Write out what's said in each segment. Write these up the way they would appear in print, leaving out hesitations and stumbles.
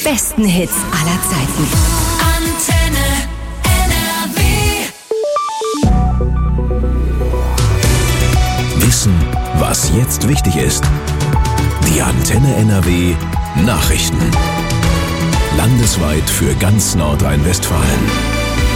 besten Hits aller Zeiten. Antenne NRW. Wissen, was jetzt wichtig ist. Die Antenne NRW Nachrichten. Landesweit für ganz Nordrhein-Westfalen.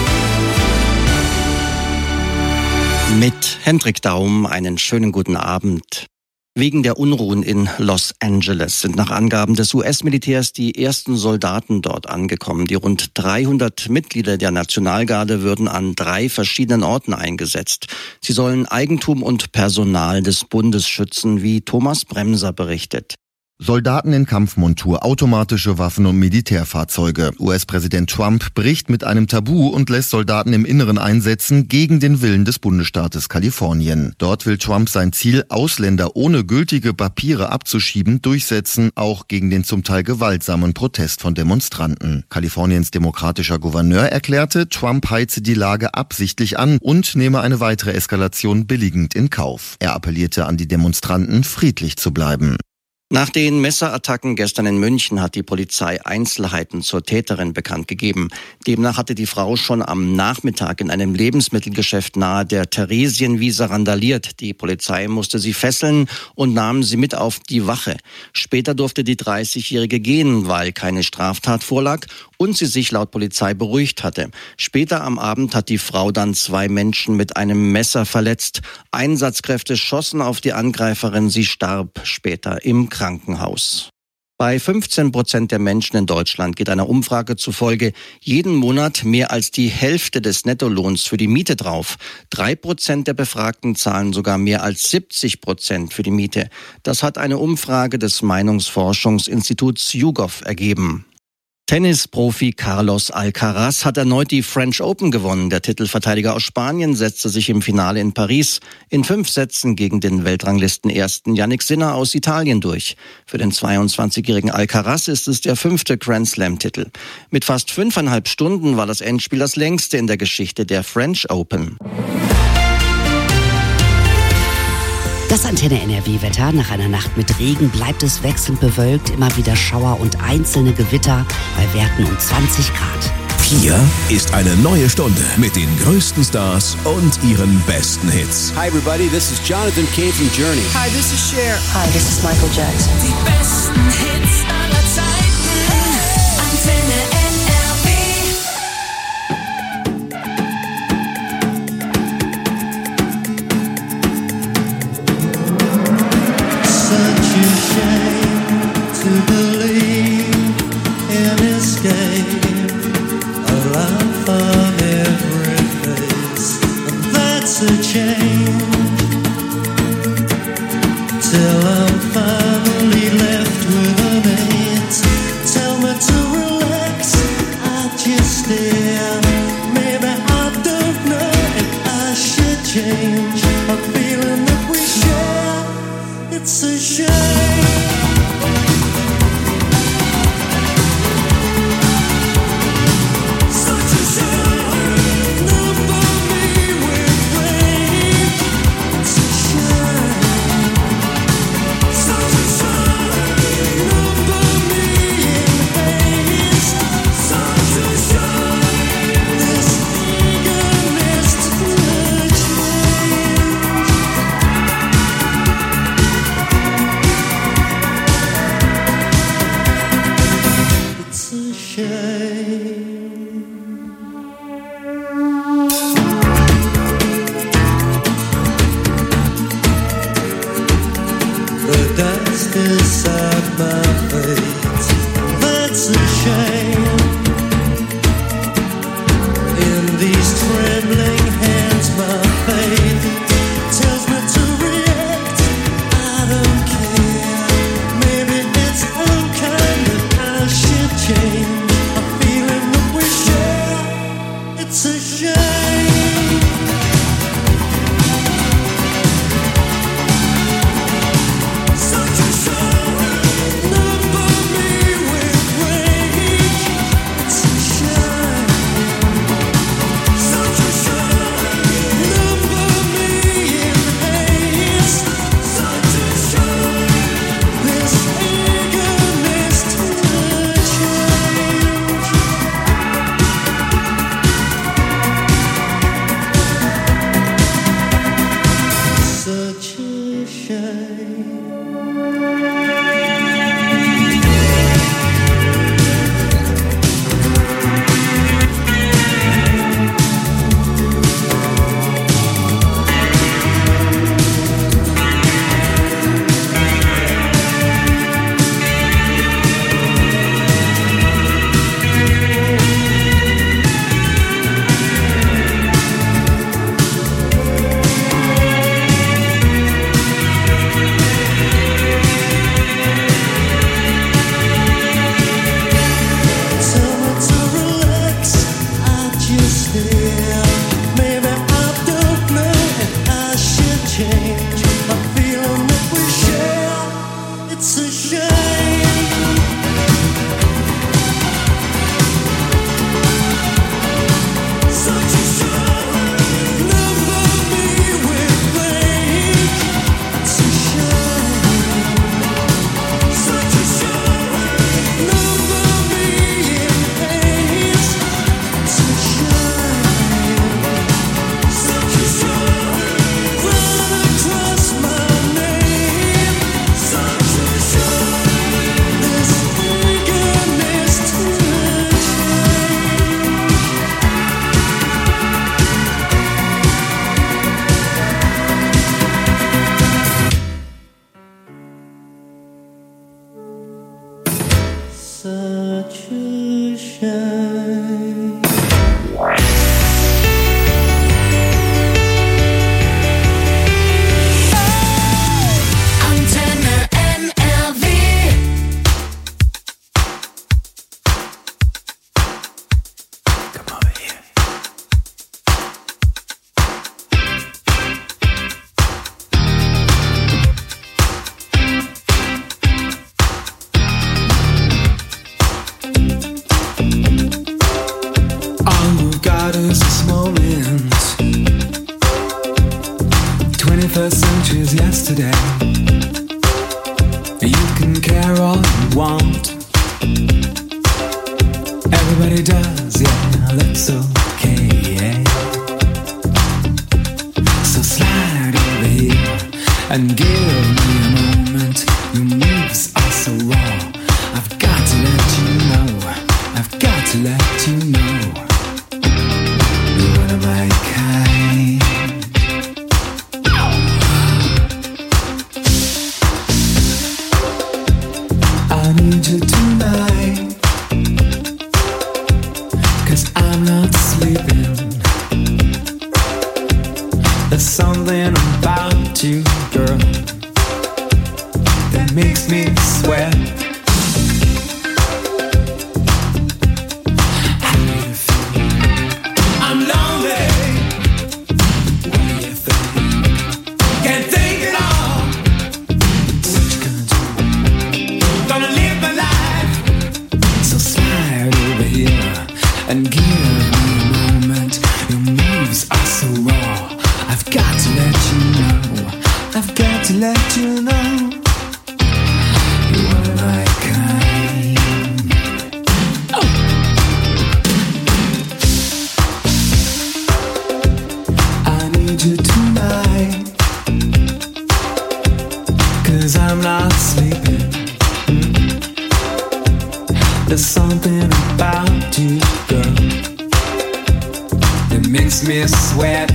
Mit Hendrik Daum einen schönen guten Abend. Wegen der Unruhen in Los Angeles sind nach Angaben des US-Militärs die ersten Soldaten dort angekommen. Die rund 300 Mitglieder der Nationalgarde würden an 3 verschiedenen Orten eingesetzt. Sie sollen Eigentum und Personal des Bundes schützen, wie Thomas Bremser berichtet. Soldaten in Kampfmontur, automatische Waffen und Militärfahrzeuge. US-Präsident Trump bricht mit einem Tabu und lässt Soldaten im Inneren einsetzen, gegen den Willen des Bundesstaates Kalifornien. Dort will Trump sein Ziel, Ausländer ohne gültige Papiere abzuschieben, durchsetzen, auch gegen den zum Teil gewaltsamen Protest von Demonstranten. Kaliforniens demokratischer Gouverneur erklärte, Trump heize die Lage absichtlich an und nehme eine weitere Eskalation billigend in Kauf. Er appellierte an die Demonstranten, friedlich zu bleiben. Nach den Messerattacken gestern in München hat die Polizei Einzelheiten zur Täterin bekannt gegeben. Demnach hatte die Frau schon am Nachmittag in einem Lebensmittelgeschäft nahe der Theresienwiese randaliert. Die Polizei musste sie fesseln und nahm sie mit auf die Wache. Später durfte die 30-Jährige gehen, weil keine Straftat vorlag und sie sich laut Polizei beruhigt hatte. Später am Abend hat die Frau dann 2 Menschen mit einem Messer verletzt. Einsatzkräfte schossen auf die Angreiferin, sie starb später im Krankenhaus. Bei 15% der Menschen in Deutschland geht einer Umfrage zufolge jeden Monat mehr als die Hälfte des Nettolohns für die Miete drauf. 3% der Befragten zahlen sogar mehr als 70% für die Miete. Das hat eine Umfrage des Meinungsforschungsinstituts YouGov ergeben. Tennisprofi Carlos Alcaraz hat erneut die French Open gewonnen. Der Titelverteidiger aus Spanien setzte sich im Finale in Paris in 5 Sätzen gegen den Weltranglistenersten Jannik Sinner aus Italien durch. Für den 22-jährigen Alcaraz ist es der 5. Grand Slam-Titel. Mit fast 5,5 Stunden war das Endspiel das längste in der Geschichte der French Open. Das Antenne NRW-Wetter. Nach einer Nacht mit Regen bleibt es wechselnd bewölkt, immer wieder Schauer und einzelne Gewitter bei Werten um 20 Grad. Hier ist eine neue Stunde mit den größten Stars und ihren besten Hits. Hi everybody, this is Jonathan Cain from Journey. Hi, this is Cher. Hi, this is Michael Jackson. Die besten Hits aller Zeiten. Antenne NRW. Such a shame to believe in escape. A laugh on every face, and that's a change. Till I'm finally left with an 8. Tell me to relax, I just stare. Maybe I don't know if I should change. A feeling that we share, it's a shame. Such a shame. Number me with rain. It's a shame. Such a shame. Number me in haze. Such a shame. This eagerness to change. It's a shame. The dust inside my face, that's a shame. In these trembling hands, my faith tells me to react. I don't care. Maybe it's unkind that I should change. A feeling that we share, it's a shame. Such a shame. Number me with rain. What is this moment? 21st century is yesterday. You can care all you want. Everybody does, yeah, that's okay, yeah. So slide over here and give me a moment. Your moves are so raw. I've got to let you know. I've got to let you know. You're one of my kind. I need you tonight, 'cause I'm not sleeping. There's something about you, girl, that makes me sweat. How do you feel? I'm lonely. What do you think? Can't think at all. What you gonna do? Gonna live my life. So slide over here and give me a moment. Your moves are so raw. I've got to let you know. I've got to let you know. You are my kind. Oh. I need you tonight, 'cause I'm not sleeping. There's something about you, girl, that makes me sweat.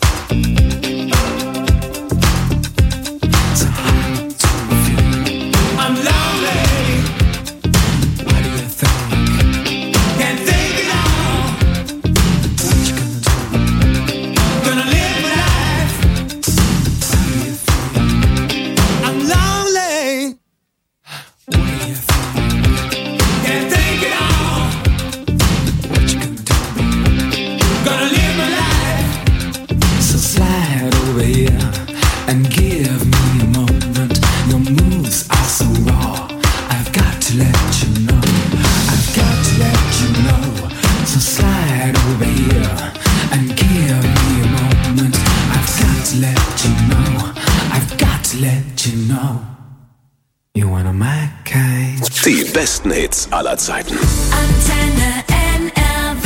So how do you feel? I'm lonely. What do you think? Can't think at all. What you gonna do? Gonna live my life. How do you feel? I'm lonely. What do you think? Can't think at all. What you gonna do? Gonna live my life. So slide over here and give me a moment. Your moves are so raw. I've got to let you know. I've got to let you know. So slide over here and give me a moment. I've got to let you know. I've got to let you know. You're one of my kind. Die besten Hits aller Zeiten. Antenne NRW.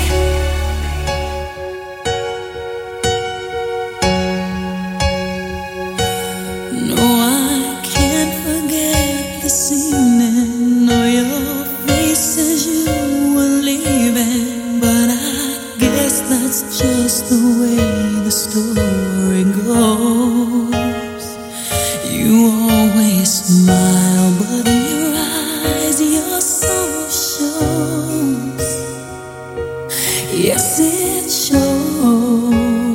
No, I can't forget this evening or your face as you were leaving. But I guess that's just the way the story goes. You always smile, but in your eyes your sorrow shows. Yes, it shows.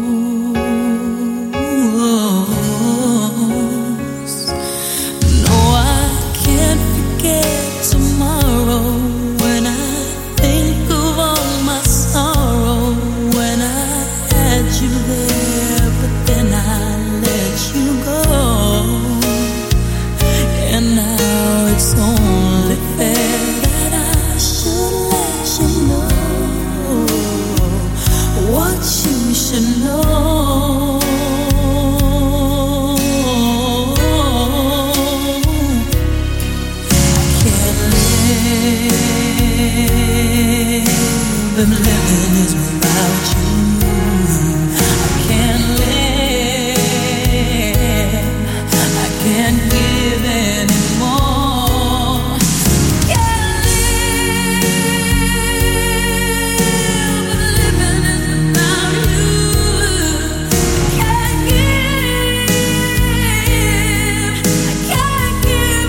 No, I can't forget tomorrow when I think of all my sorrow. When I had you there, but then I let you go. And now it's only fair that I should let you know what you should know. I can't live, and living is without you. I can't live, I can't give anymore. Can't live, but living is without you. Can't give, I can't give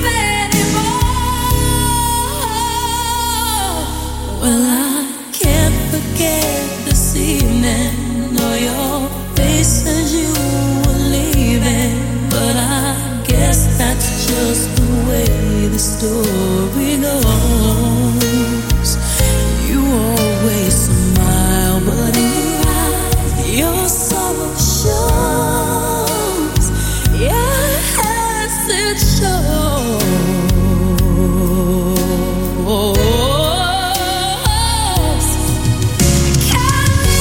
anymore. Well, I can't forget this evening or your face as you were leaving. But I guess that's just the way the story goes. You always smile, but in your eyes your sorrow shows. Yes, it shows. I can't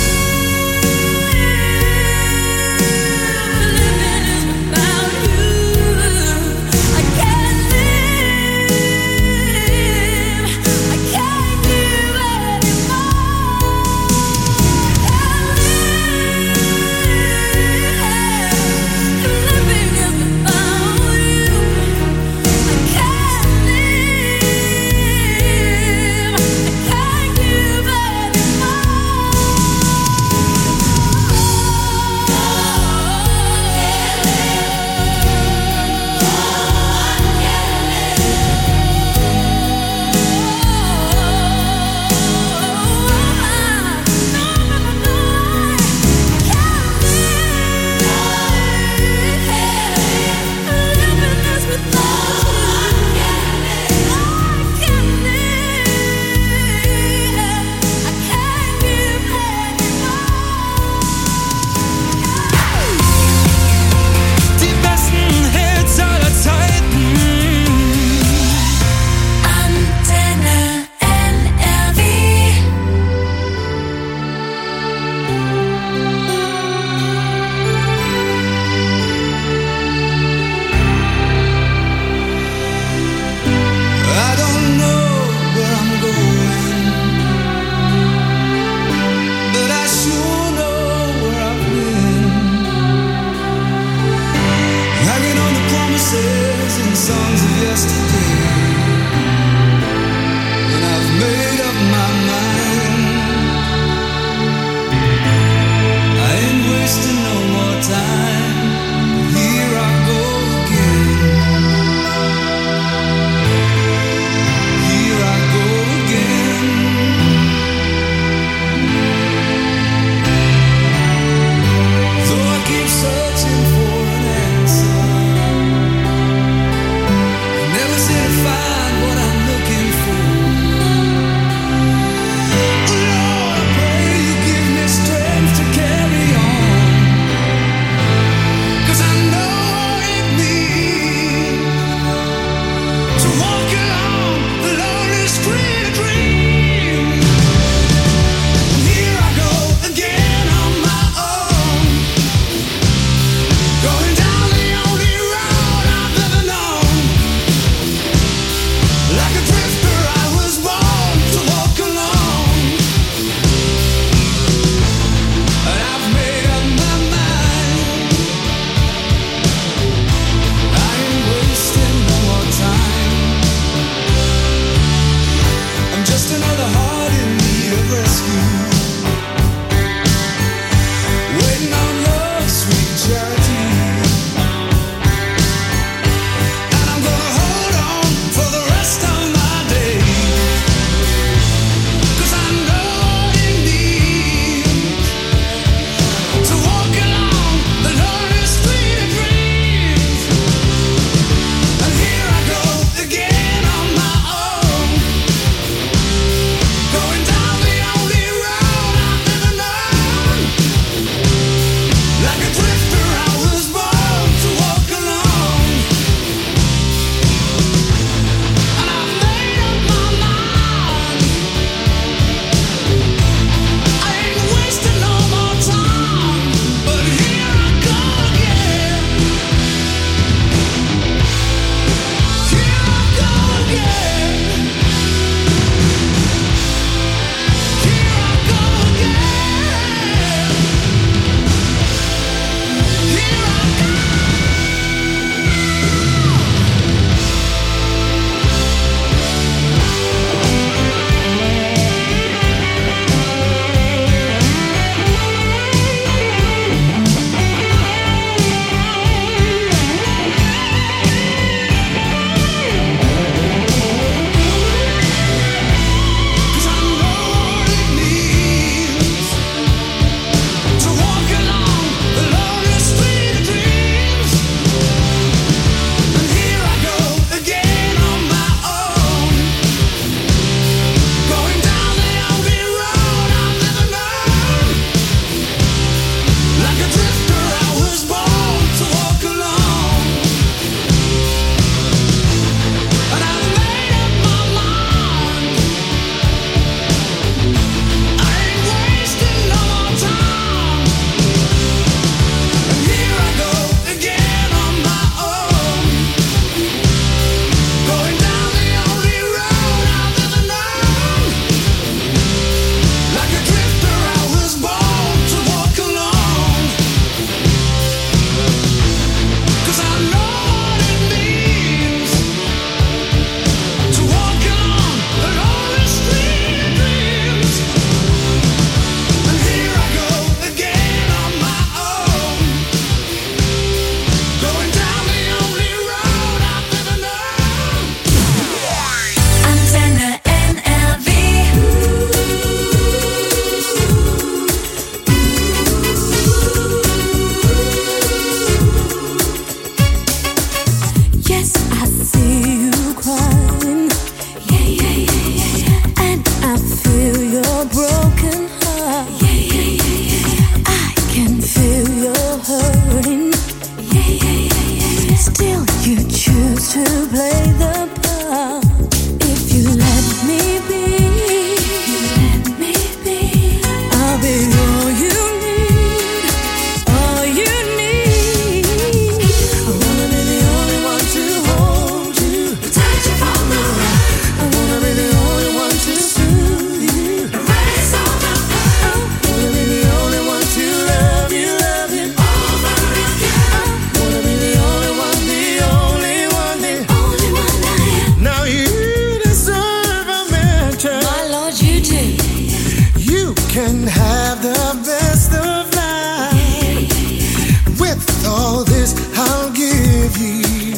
can have the best of life. With all this I'll give you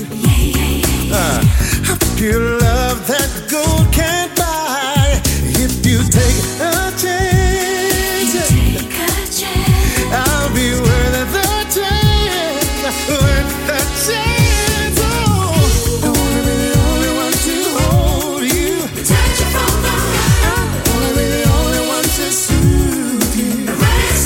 a pure love that gold can't buy. If you take a chance, I'll be worth the chance, worth the chance. Oh, I wanna be the only one to hold you, touch you from the heart. I wanna be the only one to soothe you.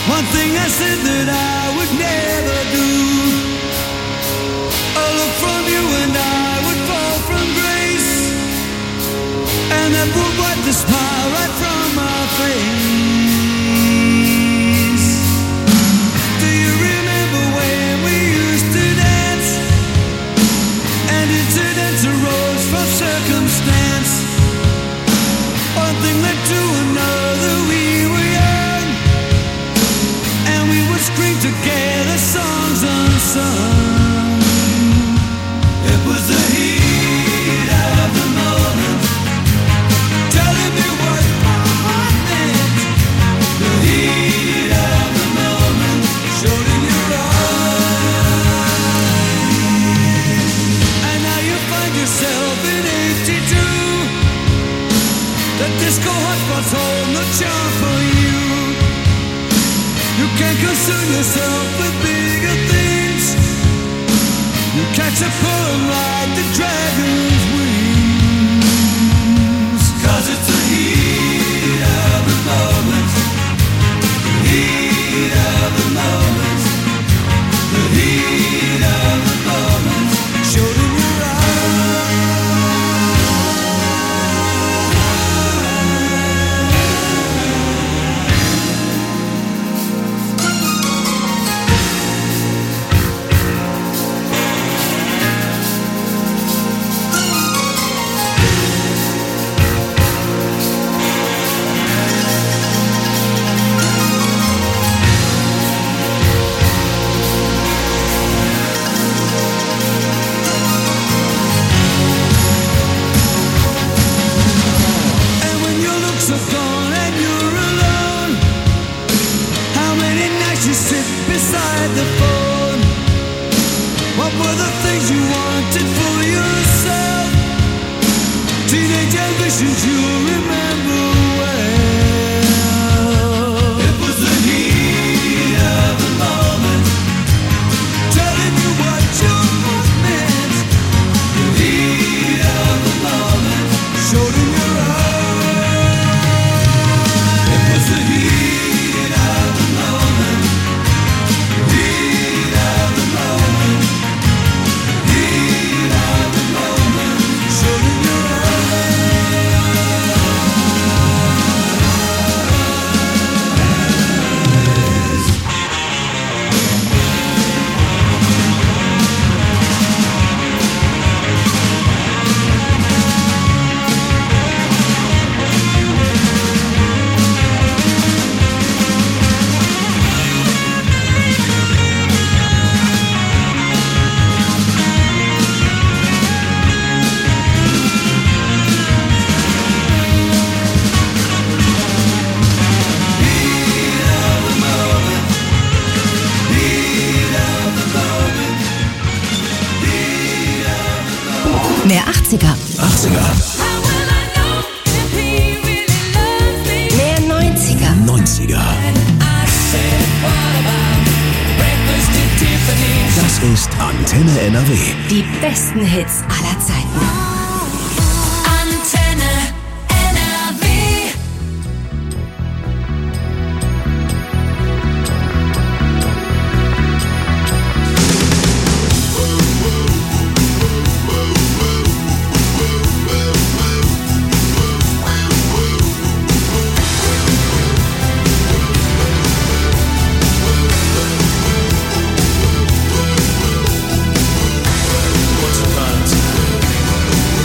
One thing I said that I would never do. A look from you and I would fall from grace, and that would wipe the smile right from my face. Do you remember when we used to dance, and incidents arose from circumstance? One thing led to another, we were young, and we would scream together songs unsung. It was the heat of the moment, telling me what my heart meant. The heat of the moment showed in your eyes. And now you find yourself in 82. The disco hotspots hold no charm for you. You can't concern yourself with bigger things. You catch a poem like the dragon's wings. 'Cause it's the heat of the moment. The heat of the moment. The heat of the moment showed in your Mehr 80er. 80er. Mehr 90er. 90er. Das ist Antenne NRW. Die besten Hits aller Zeiten. Antenne NRW. Once upon a time,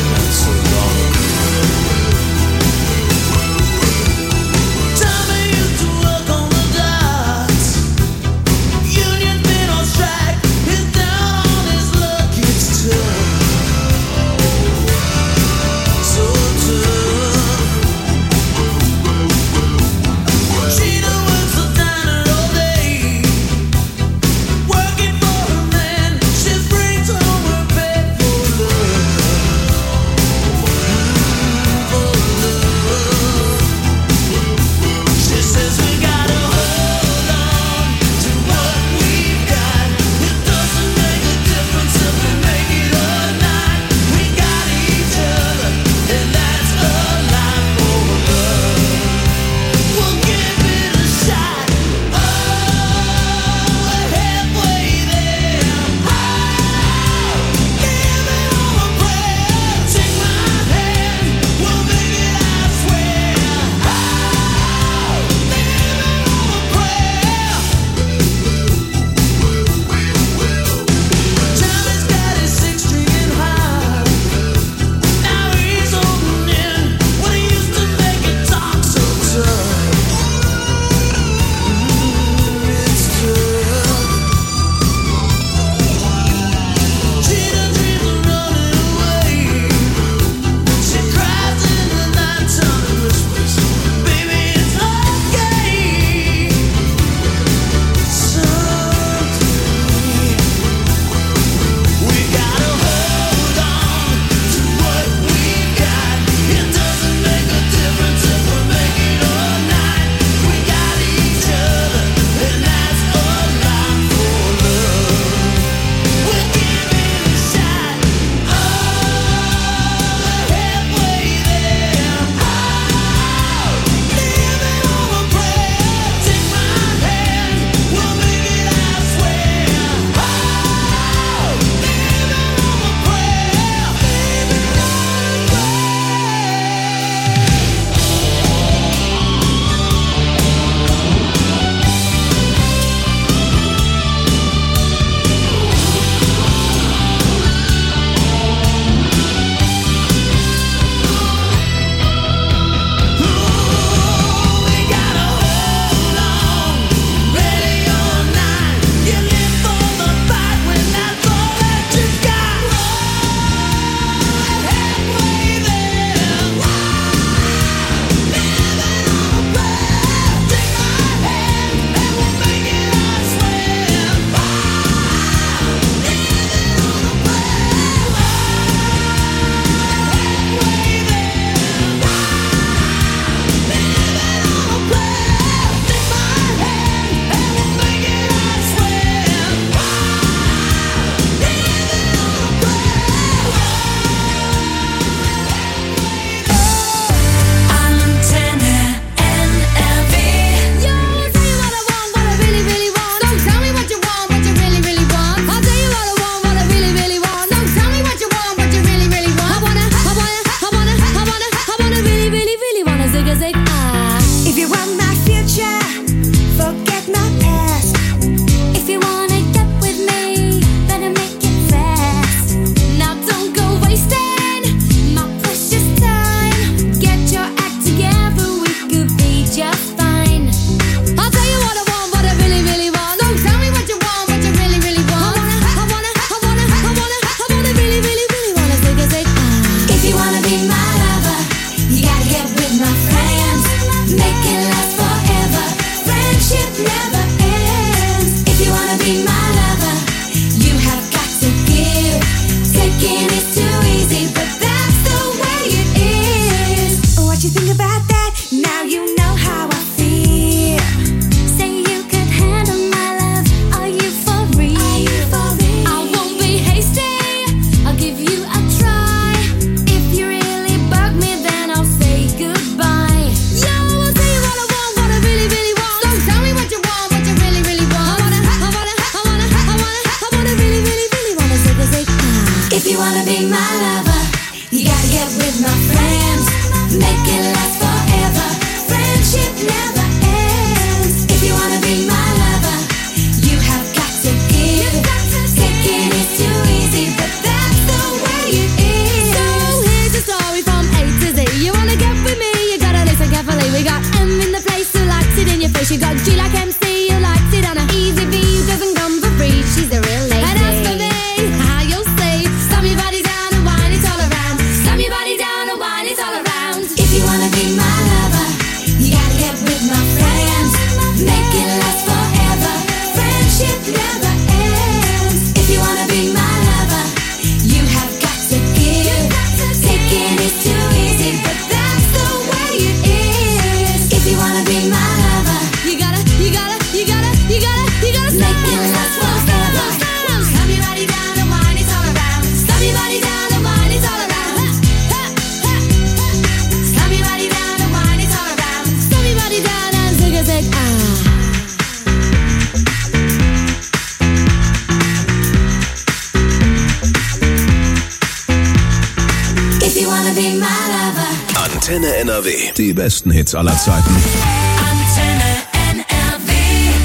Antenne NRW. Die besten Hits aller Zeiten. Antenne NRW.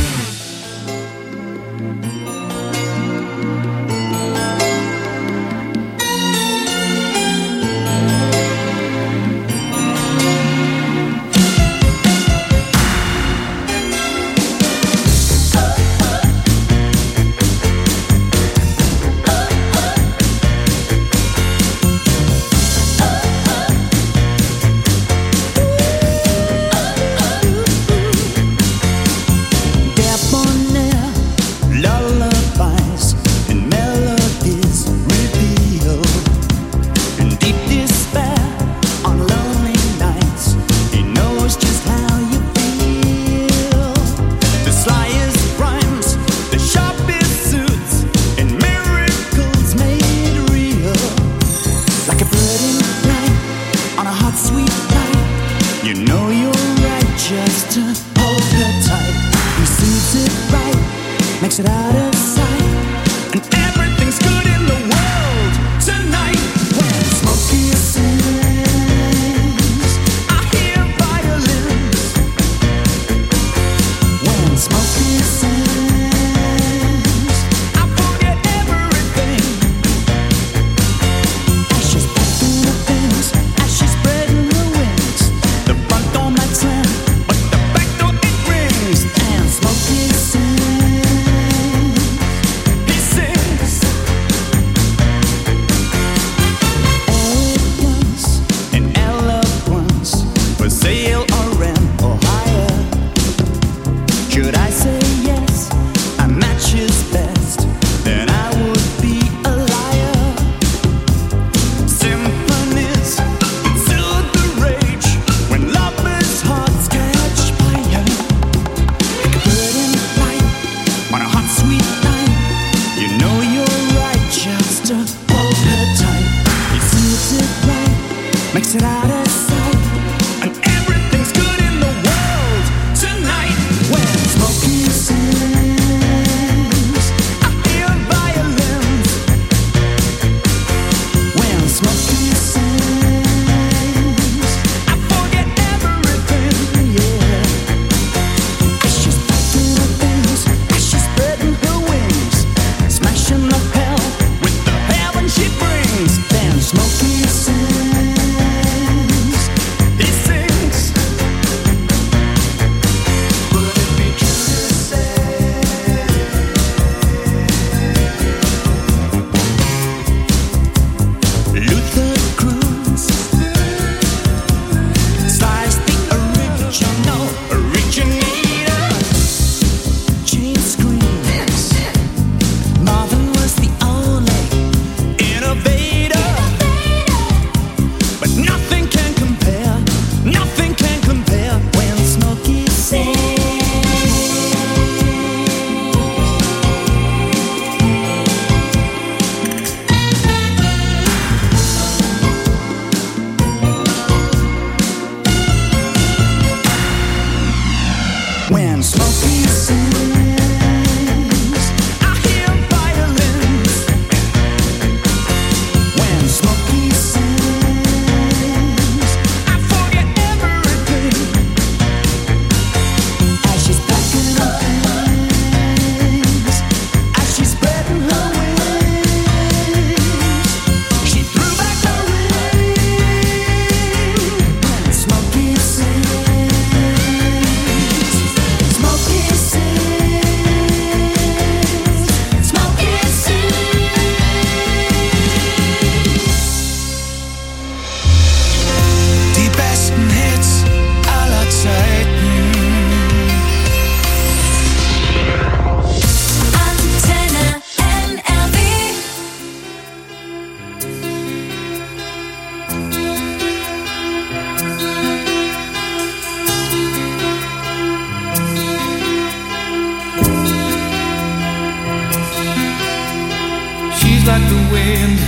like the wind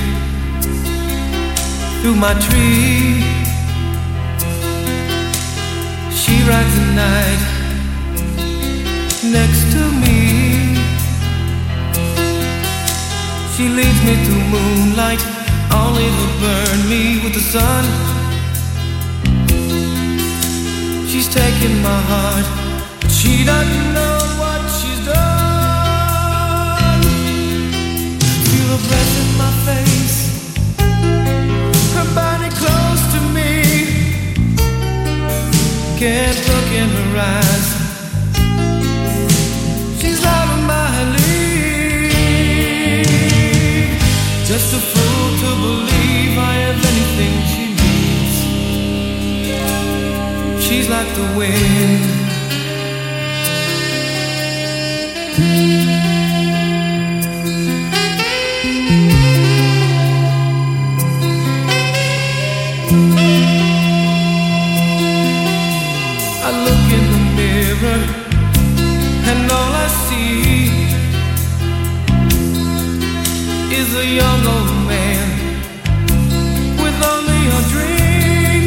through my tree. She rides the night next to me. She leads me through moonlight, only to burn me with the sun. She's taken my heart, but she doesn't know what she's done. Feel her breath in my face, her body close to me. Can't look in her eyes, she's out of my league. Just a fool to believe I have anything she needs. She's like the wind. I look in the mirror and all I see is a young old man with only a dream.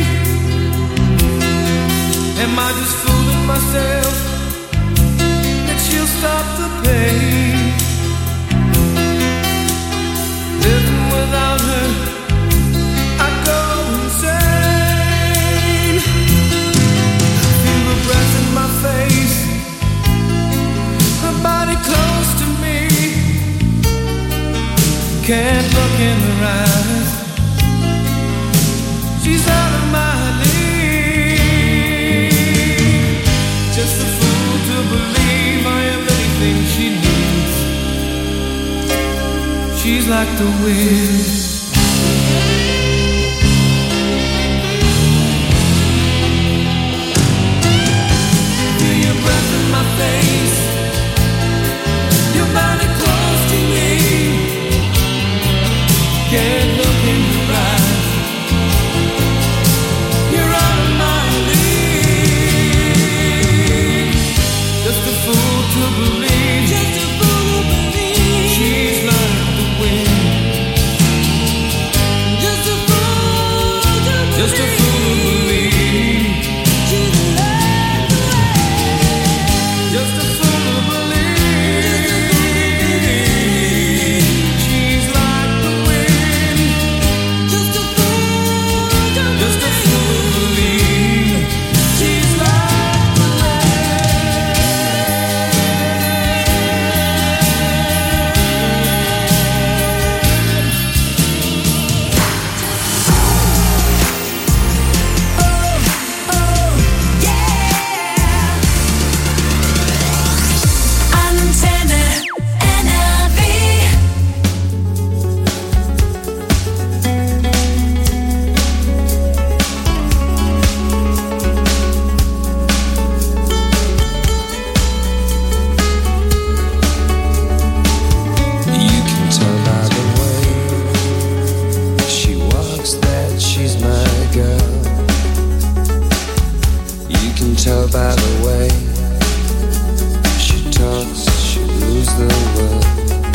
Am I just fooling myself that she'll stop the pain? Living without her, I'd go insane. Feel her breath in my face, her body close to me. Can't look in her eyes, she's out of my league. Just a fool to believe I am anything she needs. She's like the wind. Feel your breath in my face, your body close to me. Can't look in your eyes, you're out of my league. Just a fool to believe, just a fool to believe. She's like the wind. Just a fool to believe, just a fool to believe. She's like the wind. Just a fool to believe. She's like the wind. Just a fool to believe. She's like the Antenne NRW. You can tell by the way she walks that she's my girl. You can tell by the way she talks, she rules the world.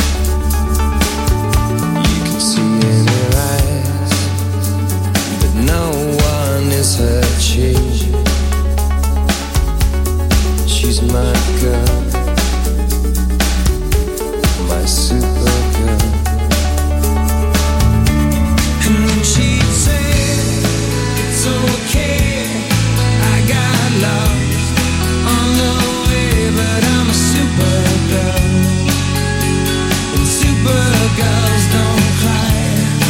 You can see in her eyes that no one is her chief. She's my girl, my supergirl. And when she'd say, it's okay, I got lost on the way, but I'm a supergirl, and supergirls don't cry.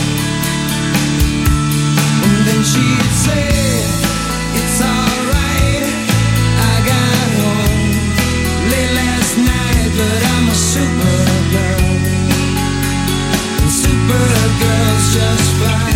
And then she'd say, it's alright, I got home late last night, but I'm a supergirl, and supergirls just fine.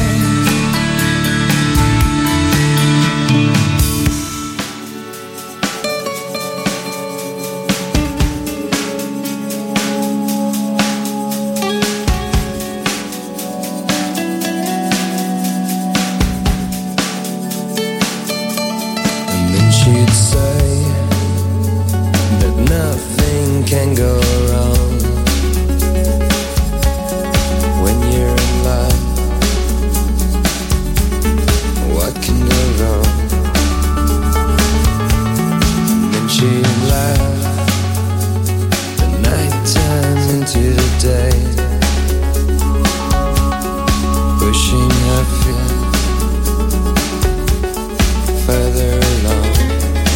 And then she'd say that nothing can go wrong when you're in love. What can go wrong? And then she'd laugh the nighttime into the day, pushing her feet further along.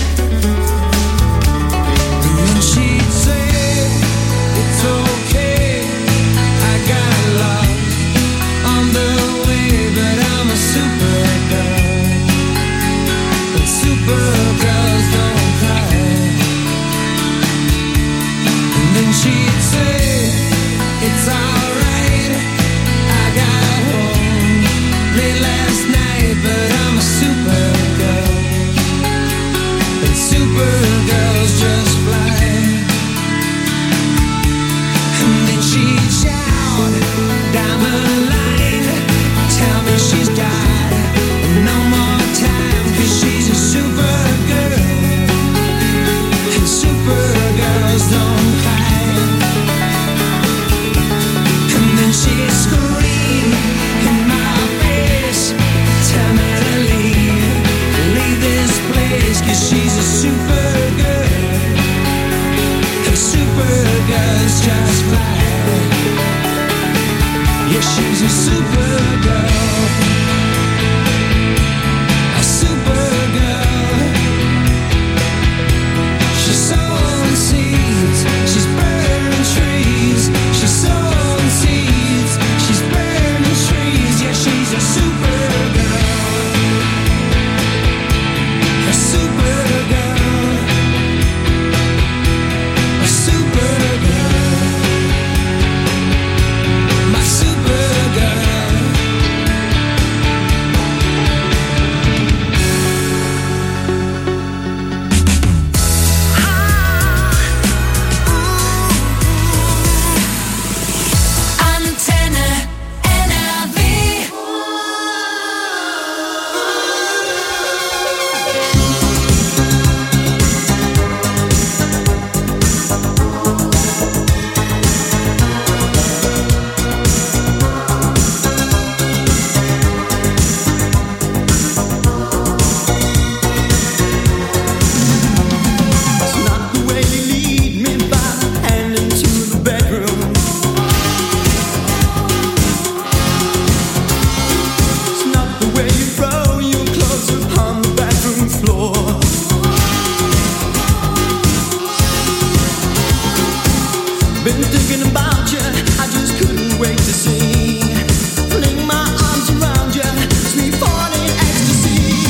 Been thinking about you, I just couldn't wait to see. Fling my arms around you, sweet falling ecstasy.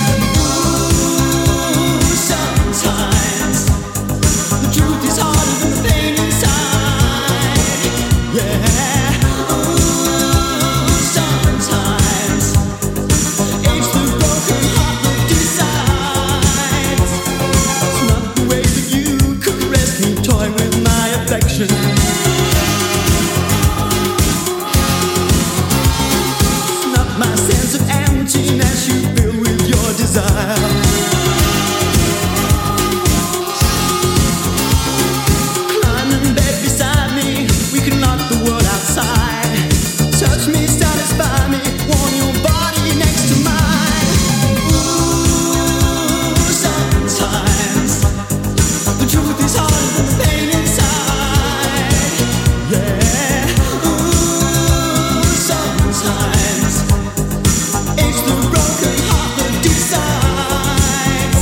Ooh, sometimes the truth is harder than the pain inside. Yeah. Ooh, sometimes it's the broken heart that decides. It's not the way that you caress me, toy with my affection. My sense of emptiness you fill with your desire. Climb in bed beside me, we can knock the world outside. Touch me, satisfy me, warm your body next to mine. Ooh, sometimes the truth is harder than the pain inside. Yeah. Ooh, sometimes it's the broken heart that decides.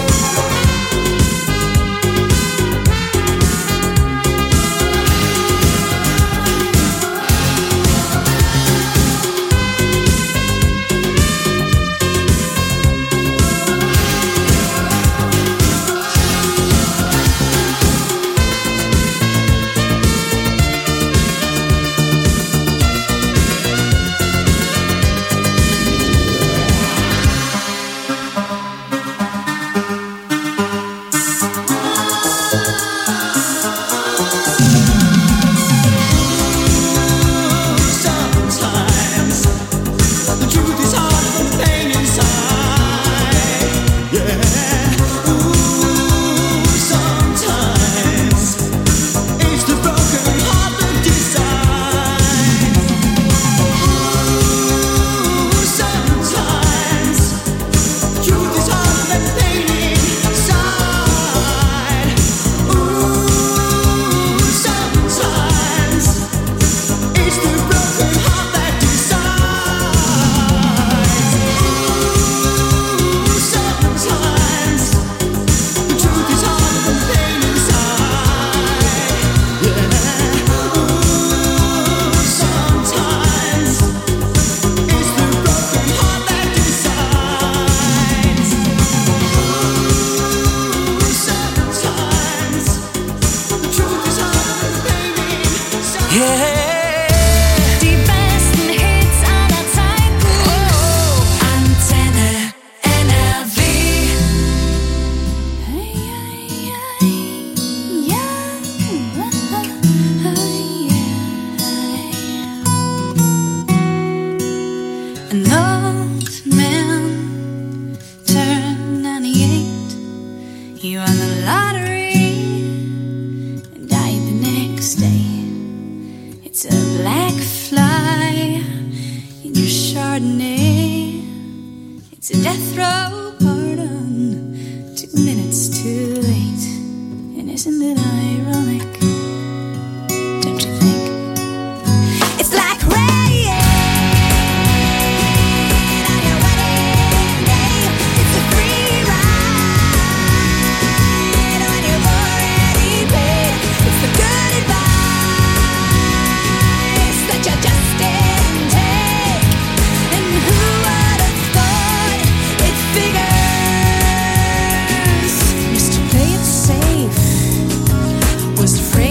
Sometimes the truth is harder than the pain inside. Yeah. Ooh, sometimes it's the broken heart that decides. Ooh, sometimes the truth is harder than the pain inside. Ooh, sometimes it's the broken heart that decides. Ooh, sometimes the truth is harder than the pain inside. Yeah. Ooh, sometimes it's the broken heart that decides. Ooh, sometimes the truth is harder than the pain inside. Die besten Hits aller Zeiten. Antenne NRW. An old man turned 98. He won the lottery and died the next day. It's a black fly in your Chardonnay. It's a death row pardon, 2 minutes too late. And isn't it ironic? Don't you think? It's like rain on your wedding day. It's a free ride on your already paid. It's the good advice that you just didn't take. And who would have thought it figures? Used to play it safe, was afraid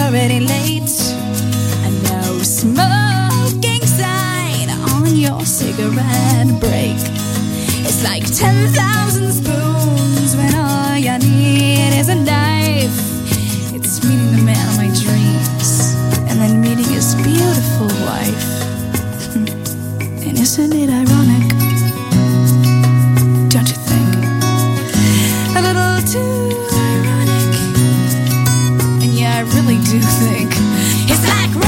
already late. And no smoking sign on your cigarette break. It's like 10,000 spoons when all you need is a knife. It's meeting the man of my dreams and then meeting his beautiful wife. And isn't it ironic? Don't you think? A little too ironic. And yeah, I really do think it's like rain.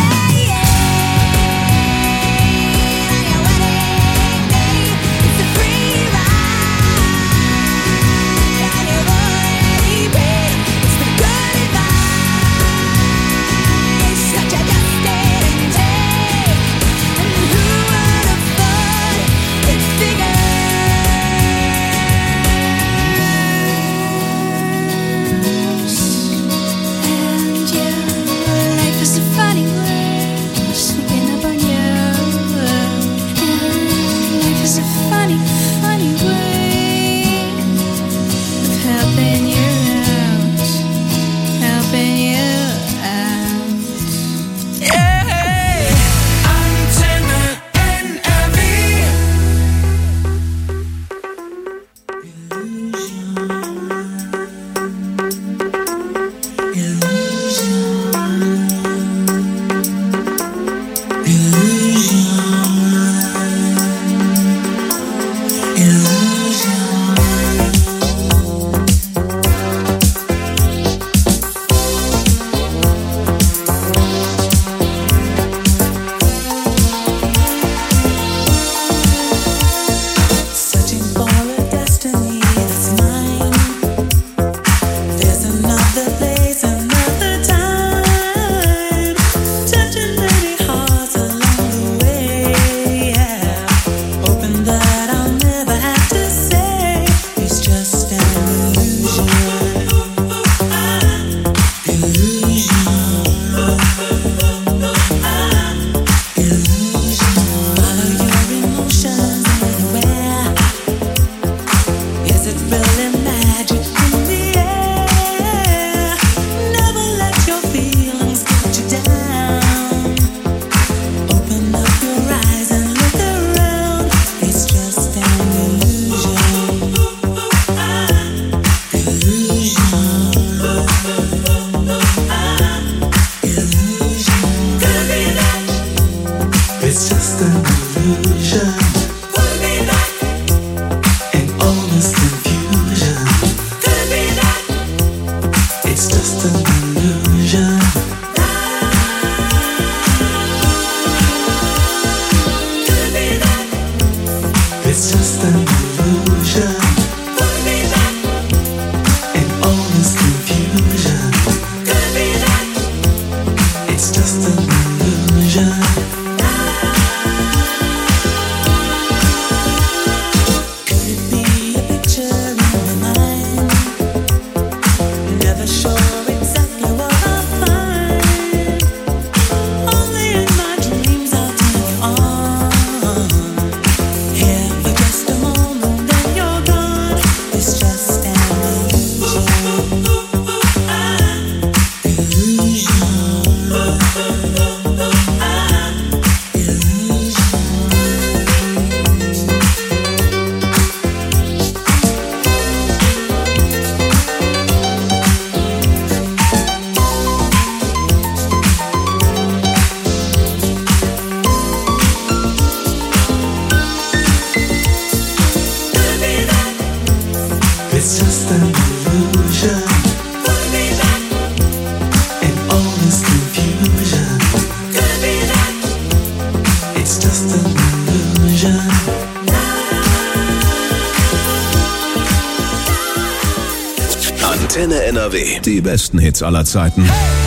Antenne NRW. Die besten Hits aller Zeiten.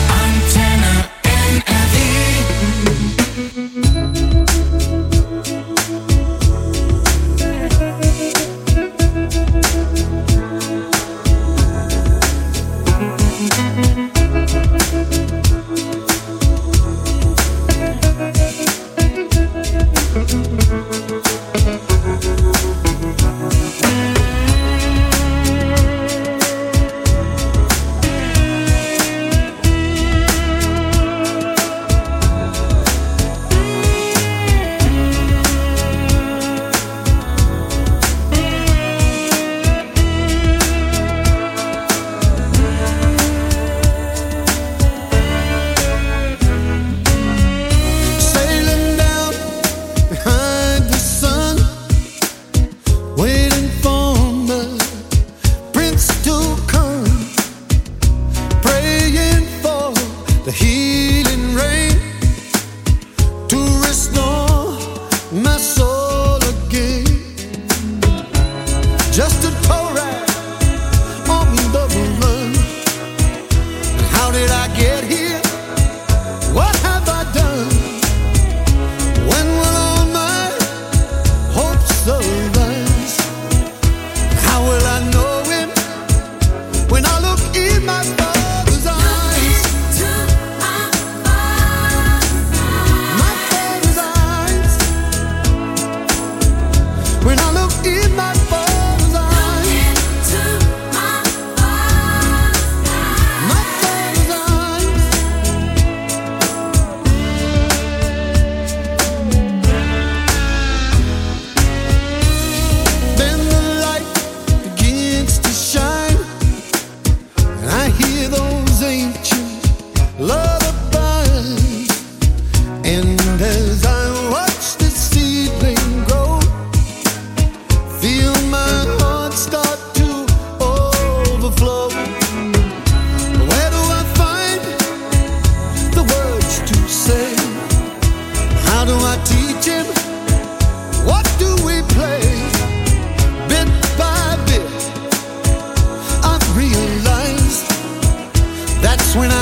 Antenne NRW. say? How do I teach him? What do we play? Bit by bit, I've realized that's when